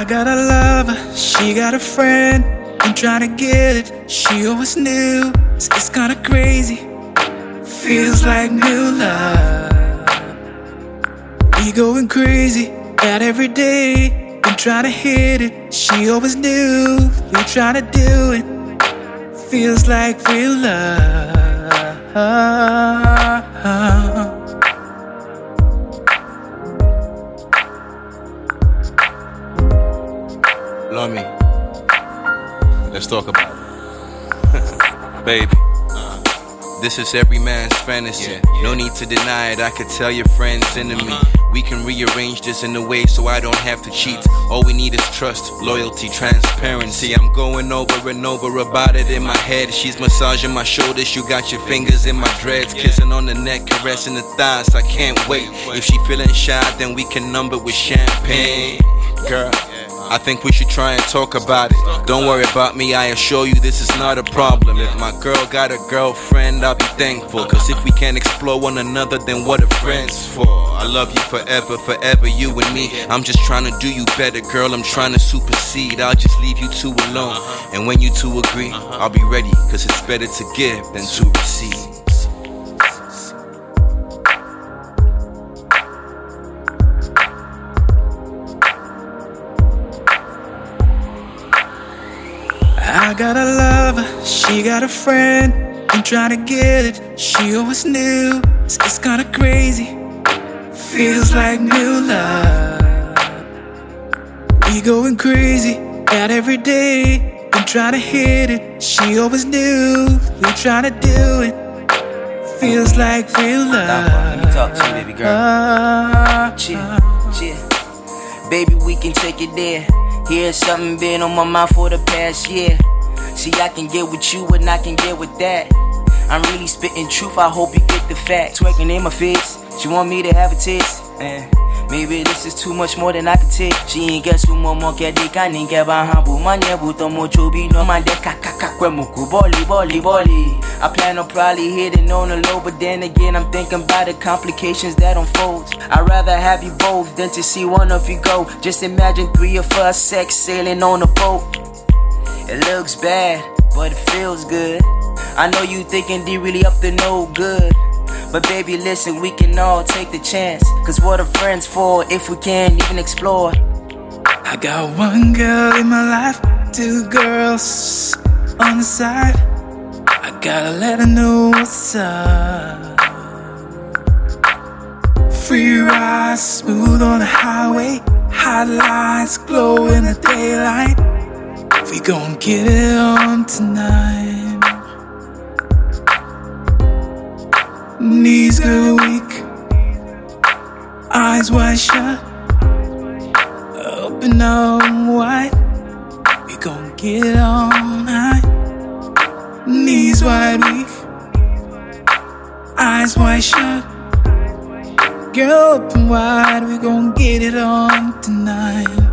I got a lover, she got a friend. I'm trying to get it, she always knew. It's kinda crazy, feels like new love. We going crazy, out every day. I'm trying to hit it, she always knew. We trying to do it, feels like real love. Love me. Let's talk about it. Baby, this is every man's fantasy. No need to deny it, I could tell your friends into me. We can rearrange this in a way so I don't have to cheat. All we need is trust, loyalty, transparency. I'm going over and over about it in my head. She's massaging my shoulders, you got your fingers in my dreads. Kissing on the neck, caressing the thighs, I can't wait. If she feeling shy, then we can number with champagne. Girl, I think we should try and talk about it. Don't worry about me, I assure you this is not a problem. If my girl got a girlfriend, I'll be thankful. Cause if we can't explore one another, then what are friends for? I love you forever, forever, you and me. I'm just trying to do you better, girl, I'm trying to supersede. I'll just leave you two alone. And when you two agree, I'll be ready. Cause it's better to give than to receive. I got a lover, she got a friend. I'm trying to get it, she always knew. It's kinda crazy, feels like new love. We going crazy, out every day. I'm trying to hit it, she always knew. We trying to do it, feels like real love. Let me talk to you, baby girl. Chill. Baby, we can take it there. Here's something been on my mind for the past year. See, I can get with you and I can get with that. I'm really spitting truth, I hope you get the fact. Twerking in my face, she want me to have a taste. Maybe this is too much more than I can take. She ain't guess who more get the can in get behind. Manya buto mocho be no man de kakakwemu boli. I plan on probably hitting on the low, but then again I'm thinking about the complications that unfold. I'd rather have you both than to see one of you go. Just imagine 3 of us sex sailing on a boat. It looks bad, but it feels good. I know you thinking they really up to no good. But baby, listen, we can all take the chance. Cause what are friends for if we can't even explore? I got one girl in my life, 2 girls on the side. I gotta let her know what's up. Free ride, smooth on the highway. Highlights glow in the daylight. We gon' get it on tonight. Knees go weak, eyes wide shut, open up wide. We gon' get it on night. Knees wide weak, eyes wide shut. Girl, open wide, we gon' get it on tonight.